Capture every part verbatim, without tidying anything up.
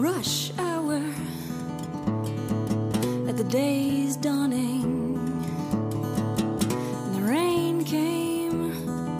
rush hour, at the day's dawning, and the rain came,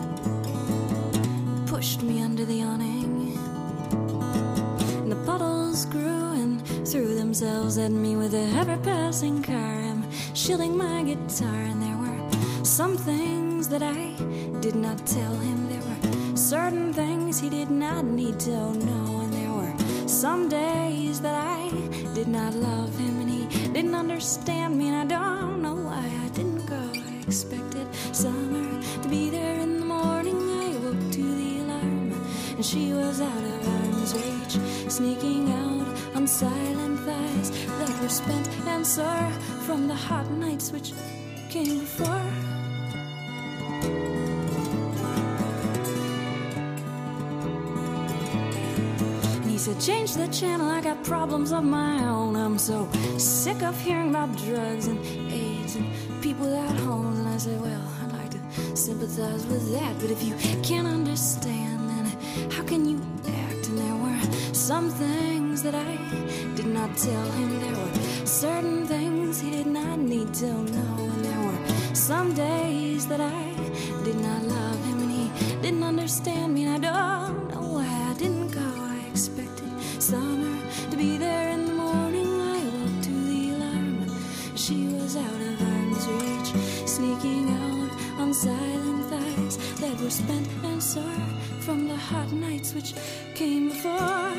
pushed me under the awning, and the puddles grew and threw themselves at me with a ever-passing car. I'm shilling my guitar, and there were some things that I did not tell him. There were certain things he did not need to know, and there were some days that I did not love him, and he didn't understand me, and I don't know why I didn't go. I expected summer to be there in the morning. I woke to the alarm, and she was out of arm's reach, sneaking out on silent thighs that were spent and sore from the hot nights which came before. He said, change the channel, I got problems of my own. I'm so sick of hearing about drugs and AIDS and people without homes. And I said, well, I'd like to sympathize with that, but if you can't understand, then how can you act? And there were some things that I did not tell him. There were certain things he did not need to know, and there were some days that I did not love him, and he didn't understand me, and I don't know why I didn't go. I expected summer to be there in the morning. I woke to the alarm. She was out of arm's reach, sneaking out on silent thighs that were spent and sore from the hot nights which came before.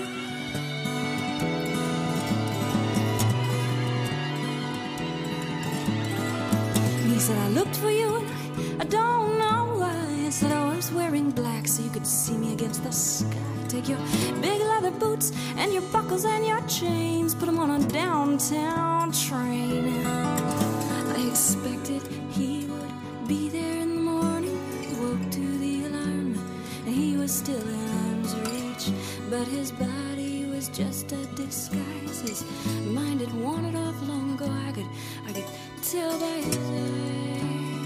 He said, I looked for you and I, I don't know why. I said, I was wearing black so you could see me against the sky. Take your big leather boots and your buckles and your chains, put them on a downtown train. I expected he would be there in the morning. I woke to the alarm and he was still in arm's reach, but his body was just a disguise. His mind had wandered off long ago. I could, I could tell by his eyes.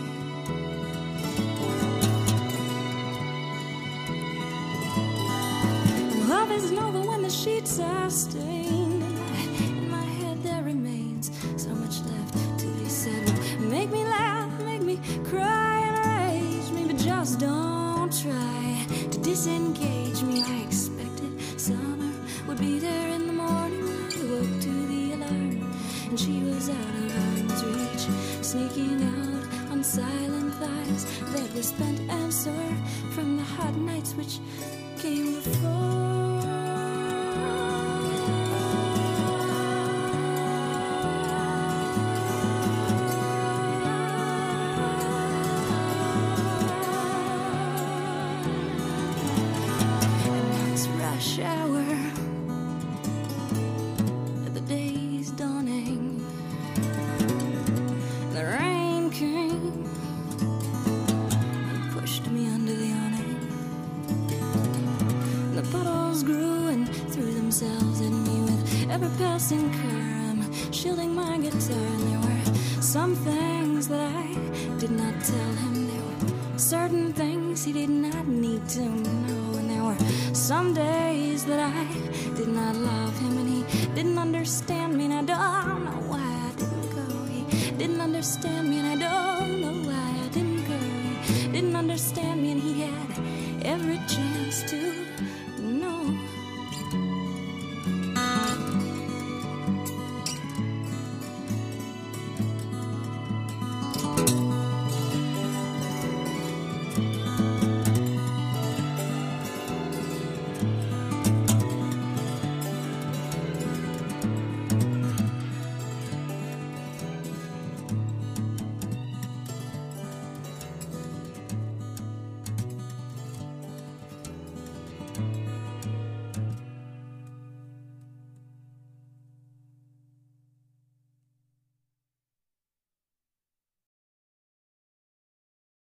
Love isn't over when the sheets are stained. In my head there remains so much left to be said. Make me laugh, make me cry and rage me, but just don't try to disengage me. I expected summer would be there in the morning. I woke to the alarm and she was out of arm's reach, sneaking out on silent thighs that were spent and sore from the hot nights which came before. Rush hour, at the day's dawning, the rain came and pushed me under the awning, the puddles grew and threw themselves at me with every passing car. I'm shielding my guitar, and there were some things that I did not tell him. There were certain things he did not need to know, and there were some days that I did not love him, and he didn't understand me, and I don't know why I didn't go. He didn't understand me, and I don't know why I didn't go. He didn't understand me, and he had every chance to.